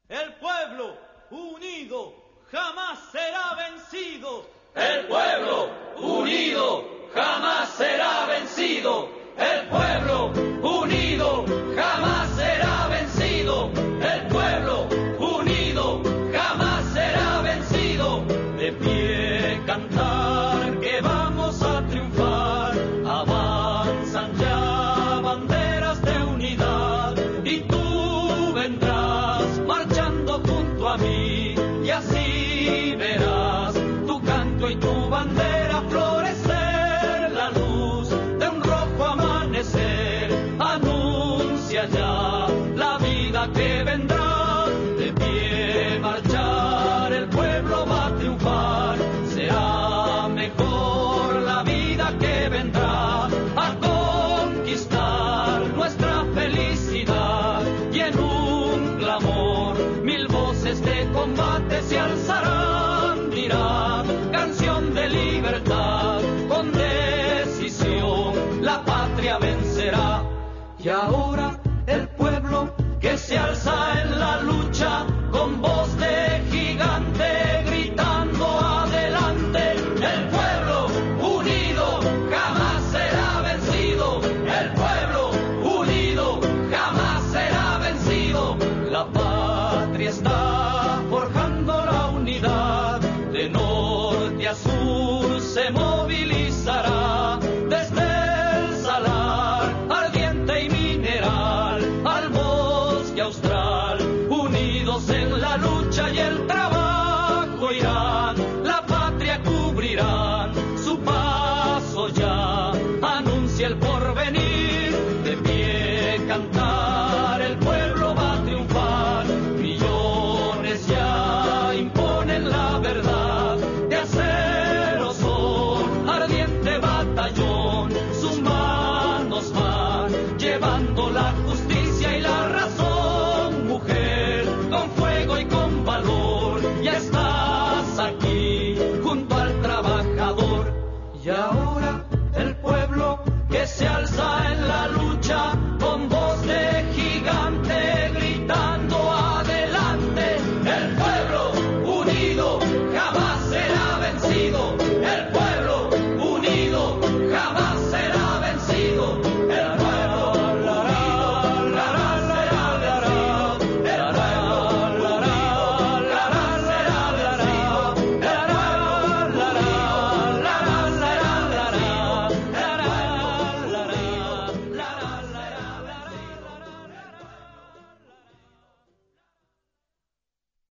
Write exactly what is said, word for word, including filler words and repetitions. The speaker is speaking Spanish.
El pueblo unido jamás será vencido. El pueblo unido jamás será vencido. El pueblo unido jamás será vencido. El pueblo unido jamás será vencido. De pie cantar que vamos a triunfar. Avanzan ya banderas de unidad y tú vendrás marchando junto a mí y así verás tu canto y tu bandera florecer. La luz de un rojo amanecer anuncia ya la vida que vendrá. De pie marchar el pueblo va a triunfar. Será mejor la vida que vendrá a conquistar nuestra felicidad. Y en un clamor mil voces de combate se alzarán. Dirán canción de libertad, con decisión la patria vencerá. Y ahora el pueblo que se alza en la lucha con voz de gigante gritando adelante. El pueblo unido jamás será vencido. El pueblo unido jamás será vencido. La patria está